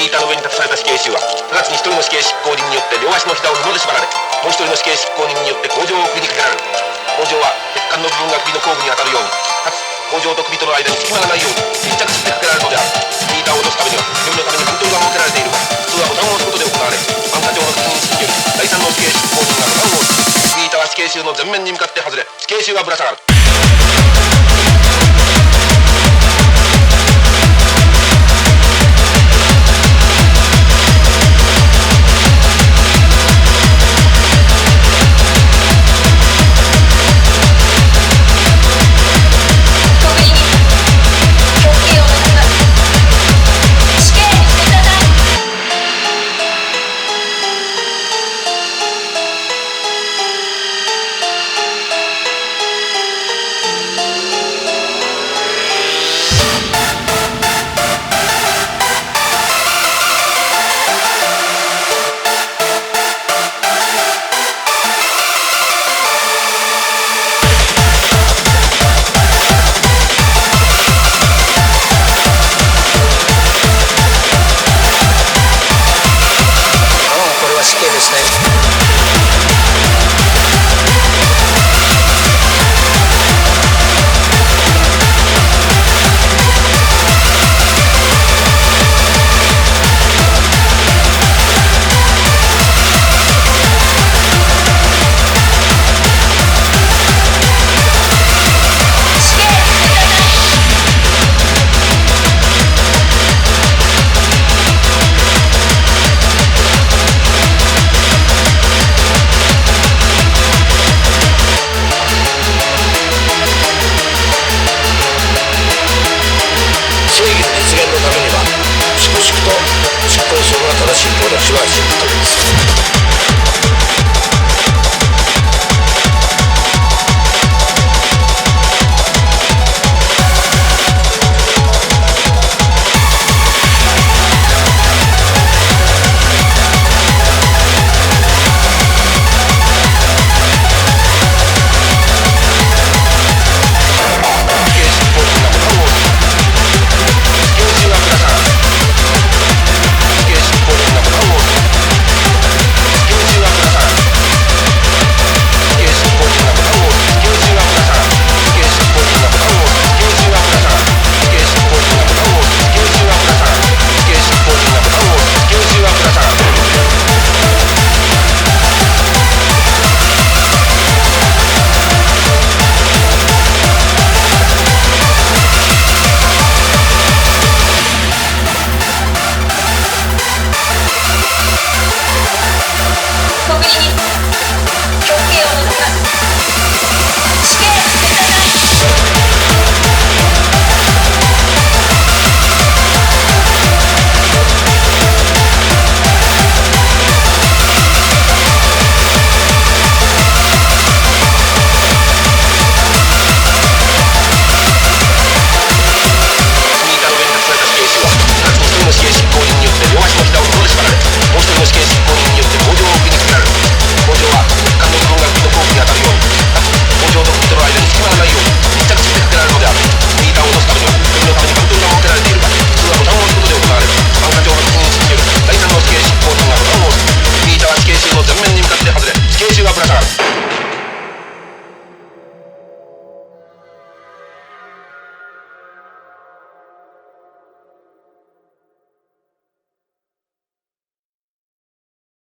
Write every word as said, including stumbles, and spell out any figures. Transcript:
ー板の上に立たされた死刑囚は直ちに一人の死刑執行人によって両足の膝を布で縛られ、もう一人の死刑執行人によって口上を首にかけられる。口上は血管の部分が首の後部に当たるように、かつ口上と首との間に隙間がないように密着してかけられるのである。ミーターを落とすためには指のためにハンドルが設けられているが、普通はボタンを押すことで行われ、万課長の確認室により第三の死刑執行人がボタンを押す。ミーターは死刑囚の前面に向かって外れ、死刑囚はぶら下がる。執行層が正しいと私は信じております。